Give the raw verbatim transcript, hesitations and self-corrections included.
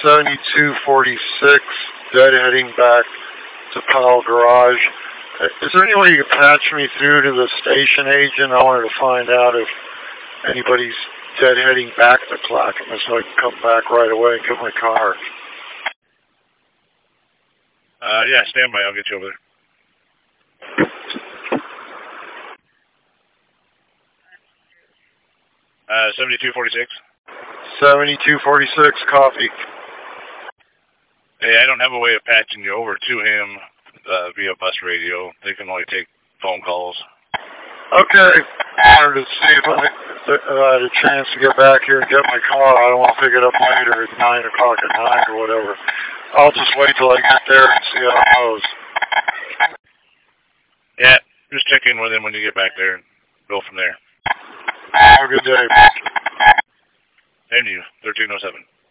seventy-two forty-six, deadheading back to Powell Garage. Is there any way you could patch me through to the station agent? I wanted to find out if anybody's deadheading back to Clackamas so I can come back right away and get my car. Uh, yeah, stand by. I'll get you over there. Uh, seventy-two forty-six. seventy-two forty-six, copy. Hey, I don't have a way of patching you over to him uh, via bus radio. They can only take phone calls. Okay. I wanted to see if I, if I had a chance to get back here and get my car. I don't want to pick it up later at nine o'clock at night or whatever. I'll just wait till I get there and see how it goes. Yeah, just check in with him when you get back there and go from there. Have a good day. Same to you, thirteen oh seven.